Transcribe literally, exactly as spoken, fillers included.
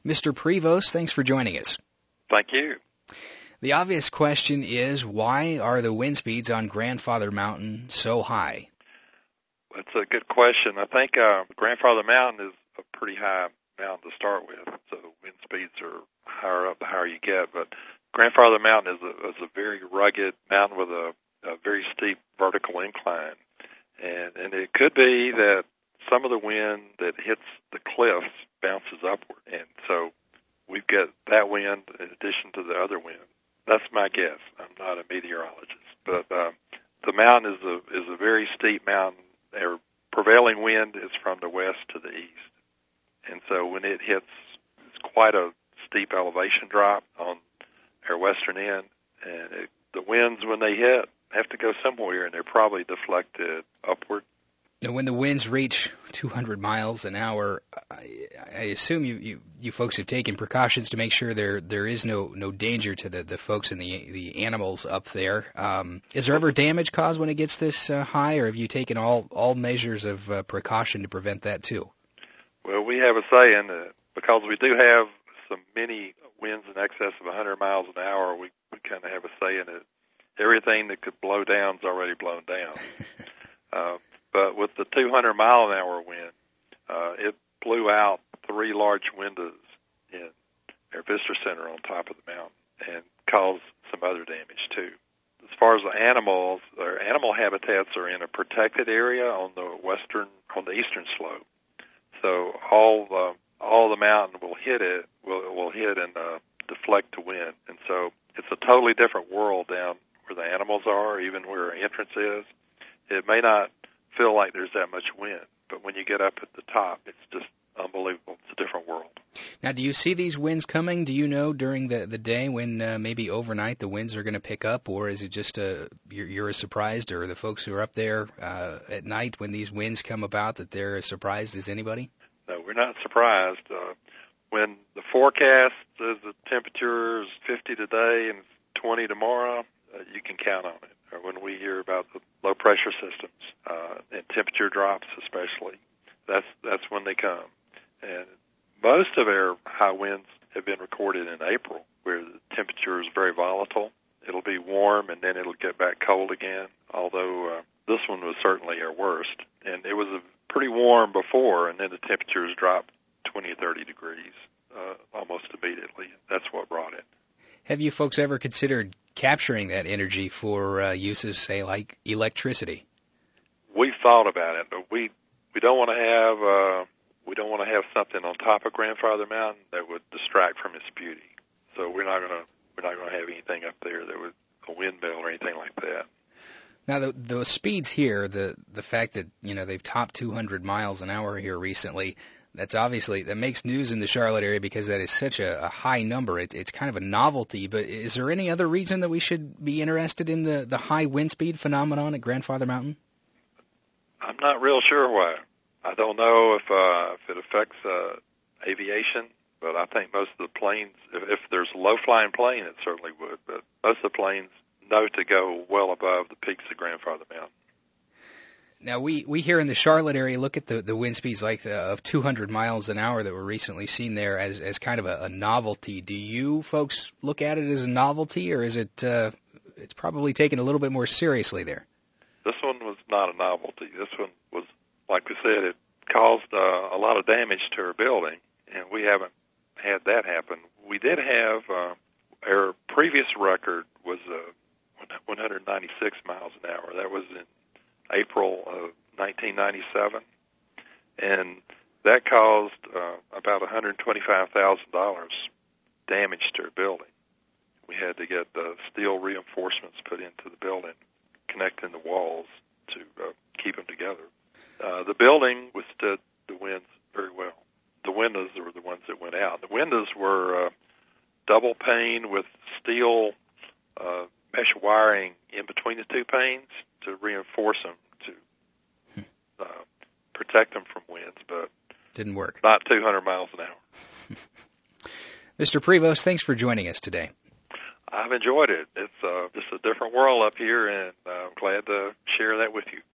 Mister Prevost, thanks for joining us. Thank you. The obvious question is, why are the wind speeds on Grandfather Mountain so high? That's a good question. I think uh, Grandfather Mountain is a pretty high mountain to start with, so the wind speeds are higher up the higher you get. But Grandfather Mountain is a, is a very rugged mountain with a, a very steep vertical incline. And, and it could be that some of the wind that hits the cliffs bounces upward. And so we've got that wind in addition to the other wind. That's my guess. I'm not a meteorologist. But uh, the mountain is a, is a very steep mountain. Our prevailing wind is from the west to the east. And so when it hits, it's quite a steep elevation drop on our western end. And it, the winds, when they hit, have to go somewhere, and they're probably deflected upward. Now, when the winds reach two hundred miles an hour, I, I assume you, you, you folks have taken precautions to make sure there there is no, no danger to the, the folks and the the animals up there. Um, is there ever damage caused when it gets this uh, high, or have you taken all, all measures of uh, precaution to prevent that too? Well, we have a saying that because we do have some many winds in excess of one hundred miles an hour, we, we kind of have a saying that everything that could blow down is already blown down. uh, But with the two hundred mile an hour wind, uh, it blew out three large windows in our visitor center on top of the mountain and caused some other damage too. As far as the animals, our animal habitats are in a protected area on the western, on the eastern slope. So all the all the mountain will hit it, will will hit and uh, deflect the wind, and so it's a totally different world down where the animals are, even where our entrance is. It may not feel like there's that much wind, but when you get up at the top, it's just unbelievable. It's a different world. Now, do you see these winds coming? Do you know during the, the day when uh, maybe overnight the winds are going to pick up, or is it just uh, you're, you're as surprised, or the folks who are up there uh, at night when these winds come about that they're as surprised as anybody? No, we're not surprised. Uh, when the forecast says the temperature is fifty today and twenty tomorrow, uh, you can count on it. Or when we hear about the low pressure systems uh, and temperature drops, especially, that's that's when they come. And most of our high winds have been recorded in April, where the temperature is very volatile. It'll be warm and then it'll get back cold again. Although uh, this one was certainly our worst, and it was a pretty warm before, and then the temperatures dropped twenty or thirty degrees uh, almost immediately. That's what brought it. Have you folks ever considered capturing that energy for uh, uses, say, like electricity? We've thought about it, but we we don't want to have uh, we don't want to have something on top of Grandfather Mountain that would distract from its beauty. So we're not gonna we're not gonna have anything up there that would a windmill or anything like that. Now, the, the speeds here, the the fact that you know they've topped two hundred miles an hour here recently. That's obviously, that makes news in the Charlotte area because that is such a, a high number. It, it's kind of a novelty, but is there any other reason that we should be interested in the, the high wind speed phenomenon at Grandfather Mountain? I'm not real sure why. I don't know if, uh, if it affects uh, aviation, but I think most of the planes, if, if there's a low-flying plane, it certainly would, but most of the planes know to go well above the peaks of Grandfather Mountain. Now, we, we here in the Charlotte area look at the, the wind speeds like the, of two hundred miles an hour that were recently seen there as, as kind of a, a novelty. Do you folks look at it as a novelty, or is it uh, it's probably taken a little bit more seriously there? This one was not a novelty. This one was, like we said, it caused uh, a lot of damage to our building, and we haven't had that happen. We did have, uh, our previous record was uh, one hundred ninety-six miles an hour. That was in April of nineteen ninety-seven, and that caused uh, about one hundred twenty-five thousand dollars damage to our building. We had to get the steel reinforcements put into the building, connecting the walls to uh, keep them together. Uh, the building withstood the winds very well. The windows were the ones that went out. The windows were uh, double pane with steel uh, mesh wiring in between the two panes to reinforce them, to uh, protect them from winds, but didn't work. Not two hundred miles an hour. Mister Prevost, thanks for joining us today. I've enjoyed it. It's uh, just a different world up here, and uh, I'm glad to share that with you.